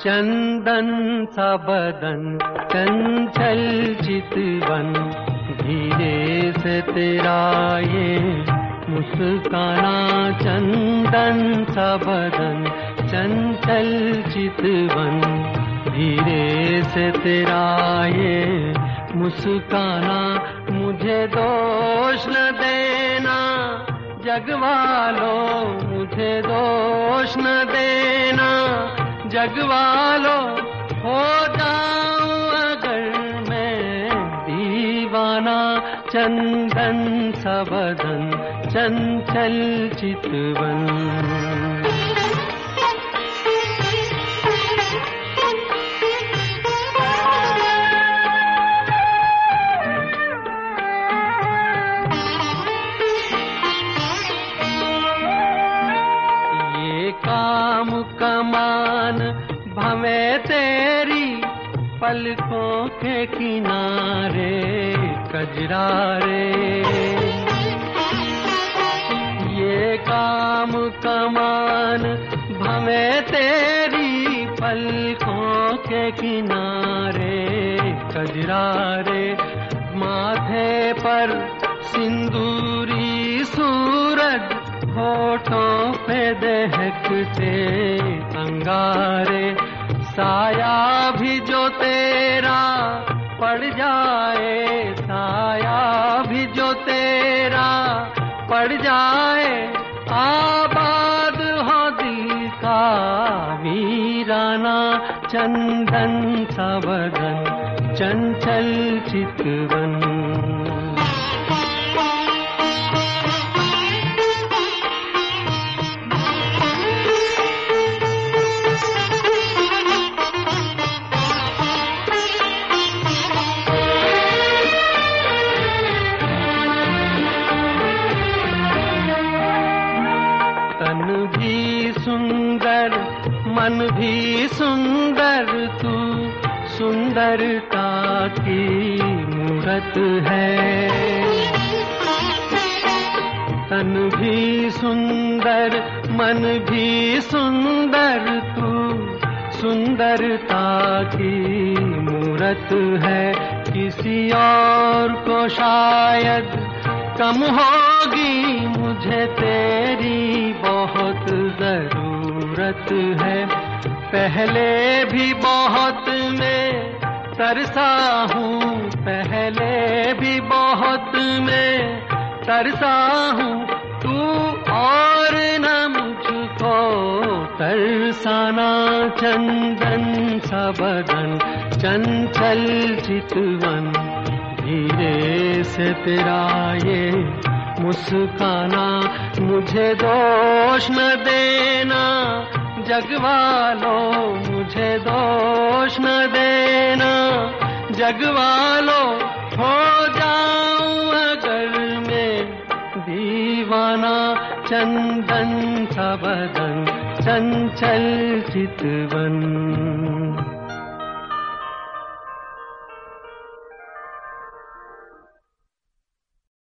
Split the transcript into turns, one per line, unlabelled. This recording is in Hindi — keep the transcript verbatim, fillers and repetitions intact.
चंदन सा बदन चंचल चितवन, धीरे से तेरा ये मुस्काना। चंदन सा बदन चंचल चितवन, धीरे से तेरा ये मुस्काना। मुझे दोष न देना जगवालो, मुझे दोष न देना जगवालो। हो जाऊं अगर मैं दीवाना, चंदन सा बदन चंचल चितवन। काम कमान भवे तेरी पलकों के किनारे कजरारे। ये काम कमान भवे तेरी पलकों के किनारे कजरारे। माथे पर सिंदूरी सूरज, होठों पे दहकते अंगारे। साया भी जो तेरा पड़ जाए, साया भी जो तेरा पड़ जाए। आबाद हो दिल का वीराना, चंदन सा बदन चंचल चितवन। तन भी सुंदर मन भी सुंदर, तू सुंदरता की मूरत है। तन भी सुंदर मन भी सुंदर, तू सुंदरता की मूरत है। किसी और को शायद कम होगी, मुझे तेरी बहुत जरूरत है। पहले भी बहुत मैं तरसा हूँ, पहले भी बहुत मैं तरसा हूँ। तू और न मुझको तरसाना, चंदन सा बदन चंचल चितवन। धीरे से तेरा ये मुस्काना। मुझे दोष न देना जगवालो, मुझे दोष न देना जगवालो। हो जाऊं अगर मैं दीवाना, चंदन सा बदन चंचल चितवन।